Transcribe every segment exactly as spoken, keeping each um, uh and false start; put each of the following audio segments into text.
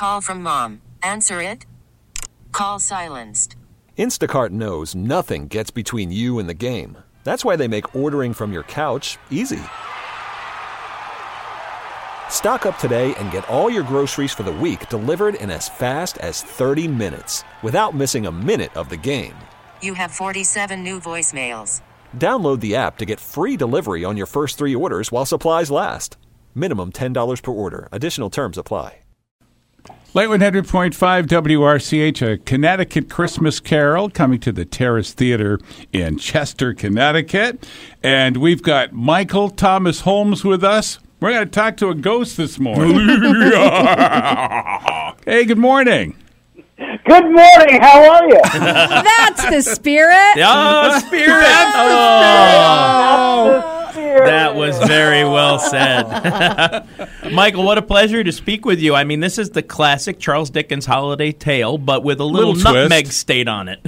call from mom. Answer it. Call silenced. Instacart knows nothing gets between you and the game. That's why they make ordering from your couch easy. Stock up today and get all your groceries for the week delivered in as fast as thirty minutes without missing a minute of the game. You have forty-seven new voicemails. Download the app to get free delivery on your first three orders while supplies last. Minimum ten dollars per order. Additional terms apply. Light one hundred point five W R C H, a Connecticut Christmas Carol coming to the Terrace Theater in Chester, Connecticut. And we've got Michael Thomas Holmes with us. We're going to talk to a ghost this morning. Hey, good morning. Good morning. How are you? That's the spirit. Oh, spirit. That's oh. the spirit. That was very well said. Michael, what a pleasure to speak with you. I mean, this is the classic Charles Dickens holiday tale, but with a little, Little nutmeg twist. state on it.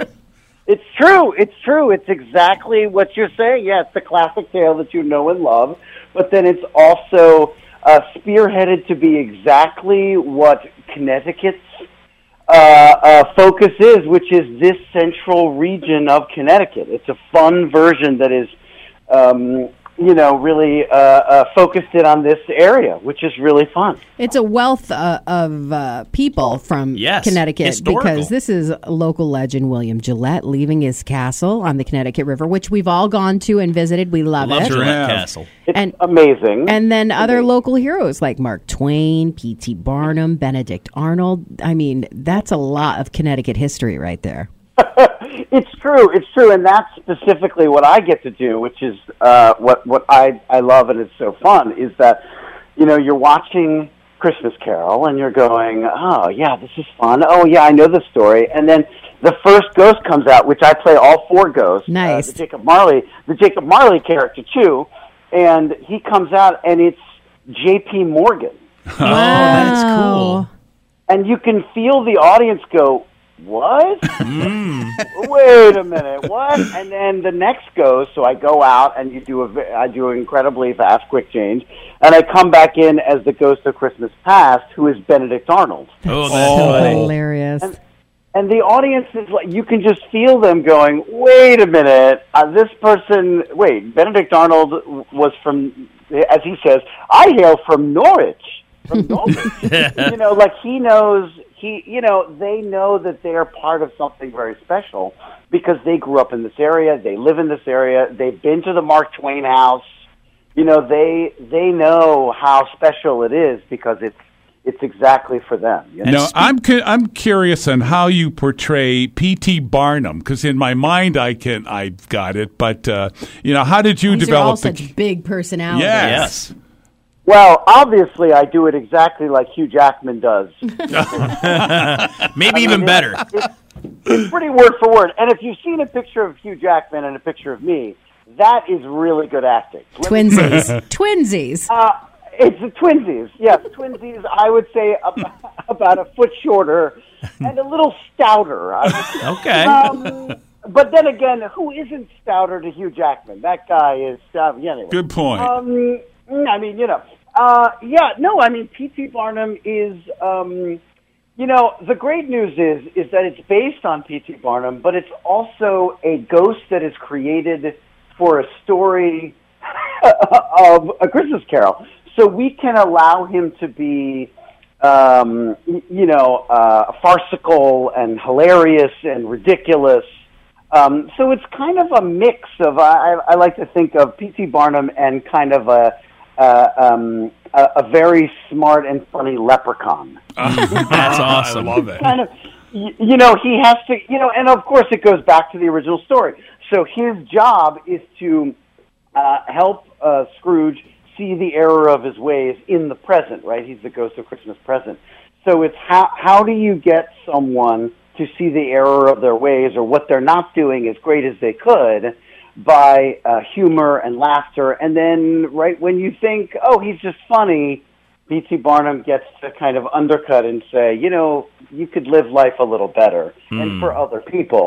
It's true. It's true. It's exactly what you're saying. Yeah, it's the classic tale that you know and love, but then it's also uh, spearheaded to be exactly what Connecticut's uh, uh, focus is, which is this central region of Connecticut. It's a fun version that is, um, you know, really uh, uh, focused in on this area, which is really fun. It's a wealth uh, of uh, people from Yes, Connecticut historical. because this is local legend William Gillette leaving his castle on the Connecticut River, which we've all gone to and visited. We love Love it. Gillette Yeah. Castle. It's And- amazing. And then other local heroes like Mark Twain, P T Barnum, Benedict Arnold. I mean, that's a lot of Connecticut history right there. It's true. It's true, and that's specifically what I get to do, which is uh, what what I I love, and it's so fun. Is that you know you're watching Christmas Carol, and you're going, oh yeah, this is fun. Oh yeah, I know the story, and then the first ghost comes out, which I play all four ghosts. Nice. Uh, the Jacob Marley, the Jacob Marley character too, and he comes out, and it's J P Morgan, Oh, that's cool. and you can feel the audience go, what? Mm. Wait a minute, what? And then the next goes, so I go out and you do a, ve- I do an incredibly fast, quick change, and I come back in as the ghost of Christmas Past, who is Benedict Arnold. Oh, that's So funny. hilarious. And, and the audience is like, you can just feel them going, wait a minute, uh, this person, wait, Benedict Arnold was from, as he says, I hail from Norwich. From Norwich. You know, like he knows, he, you know, they know that they are part of something very special because they grew up in this area, they live in this area, they've been to the Mark Twain house. You know, they they know how special it is because it's it's exactly for them. You know? No, I'm cu- I'm curious on how you portray P T Barnum, because in my mind I can I've got it, but uh, you know, how did you These develop are all the? such big personalities. Yes. Yes. Well, obviously, I do it exactly like Hugh Jackman does. Maybe even better. It's, it's pretty word for word. And if you've seen a picture of Hugh Jackman and a picture of me, that is really good acting. Twinsies. Twinsies. Uh, it's the twinsies. Yes, twinsies, I would say about, about a foot shorter and a little stouter. I would say. Okay. Um, but then again, who isn't stouter to Hugh Jackman? That guy is, uh, yeah, anyway. Good point. Um, I mean, you know, uh, yeah, no, I mean, P T Barnum is, um, you know, the great news is, is that it's based on P T Barnum, but it's also a ghost that is created for a story of A Christmas Carol. So we can allow him to be, um, y- you know, uh, farcical and hilarious and ridiculous. Um, so it's kind of a mix of, I, I like to think of P T Barnum and kind of a, uh, um, a, a very smart and funny leprechaun. That's awesome. I love it. Kind of, y- you know, he has to, you know, and of course it goes back to the original story. So his job is to uh, help uh, Scrooge see the error of his ways in the present, right? He's the ghost of Christmas present. So it's how how do you get someone to see the error of their ways or what they're not doing as great as they could by uh, humor and laughter. And then right when you think, oh, he's just funny, P T Barnum gets to kind of undercut and say, you know, you could live life a little better. Mm. And for other people,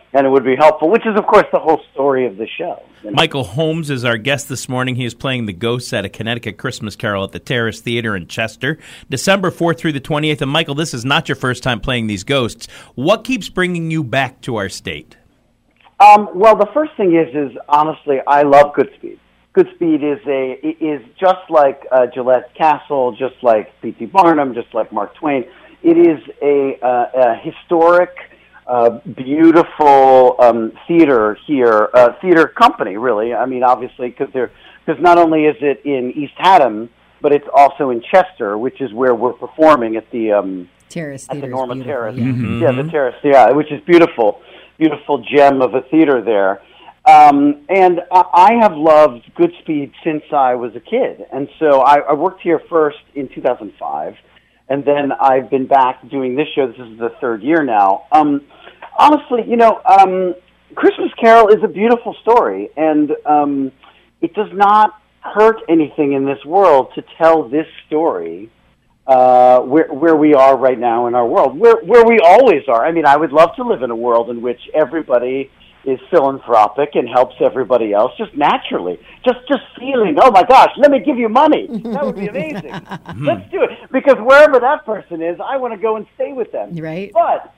and it would be helpful, which is, of course, the whole story of the show. You know? Michael Holmes is our guest this morning. He is playing the ghosts at a Connecticut Christmas Carol at the Terrace Theater in Chester, December fourth through the twenty-eighth. And, Michael, this is not your first time playing these ghosts. What keeps bringing you back to our state? Um, well, the first thing is, is honestly, I love Goodspeed. Goodspeed is a is just like uh, Gillette Castle, just like P T Barnum, just like Mark Twain. It is a, uh, a historic, uh, beautiful um, theater here, uh, theater company, really. I mean, obviously, because because not only is it in East Haddam, but it's also in Chester, which is where we're performing at the um, Terrace at the Theater. Norma Terrace. Yeah. Mm-hmm. Yeah, the Terrace, yeah, which is beautiful, beautiful gem of a theater there. Um, and I have loved Goodspeed since I was a kid. And so I, I worked here first in two thousand five, and then I've been back doing this show. This is the third year now. Um, honestly, you know, um, Christmas Carol is a beautiful story, and um, it does not hurt anything in this world to tell this story uh, where, where we are right now in our world, where, where we always are. I mean, I would love to live in a world in which everybody is philanthropic and helps everybody else just naturally, just just feeling, oh my gosh, let me give you money. That would be amazing. Let's do it. Because wherever that person is, I want to go and stay with them. Right. But,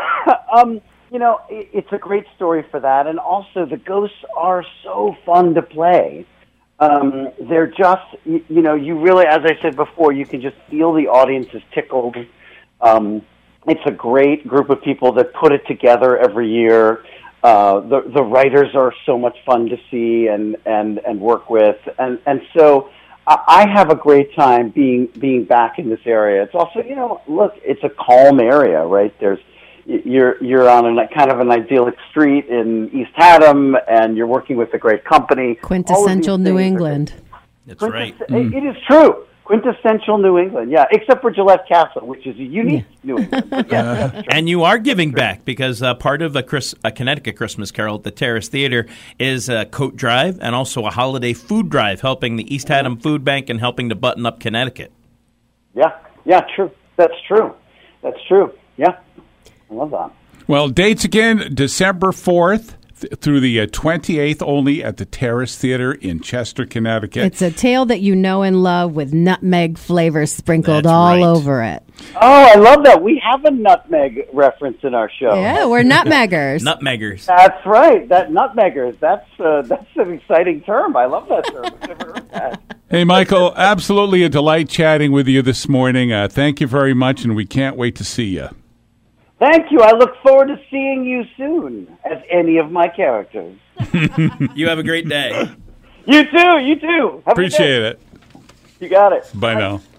um, you know, it, it's a great story for that. And also the ghosts are so fun to play. Um, they're just, you, you know, you really, as I said before, you can just feel the audience is tickled. Um, it's a great group of people that put it together every year. Uh, the the writers are so much fun to see and, and, and work with, and and so I have a great time being being back in this area. It's also, you know, look, it's a calm area, right? There's you're you're on a kind of an idyllic street in East Haddam, and you're working with a great company. Quintessential New England. That's right. It, it is true. Quintessential New England, yeah, except for Gillette Castle, which is a unique yeah. New England. But yeah, that's true. And you are giving back because uh, part of a, Chris, a Connecticut Christmas Carol at the Terrace Theater is a coat drive and also a holiday food drive, helping the East Haddam Food Bank and helping to button up Connecticut. Yeah, yeah, true. That's true. That's true. Yeah, I love that. Well, dates again, December fourth. Through the uh, twenty-eighth only at the Terrace Theater in Chester, Connecticut. It's a tale that you know and love with nutmeg flavor sprinkled That's all right. over it. Oh, I love that. We have a nutmeg reference in our show. Yeah, we're nutmeggers. Nutmeggers. That's right. That nutmeggers. That's uh, that's an exciting term. I love that term. I've never heard that. Hey, Michael, absolutely a delight chatting with you this morning. Uh, thank you very much, and we can't wait to see you. Thank you. I look forward to seeing you soon as any of my characters. You have a great day. You too. You too. Have a good day. Appreciate it. You got it. Bye now.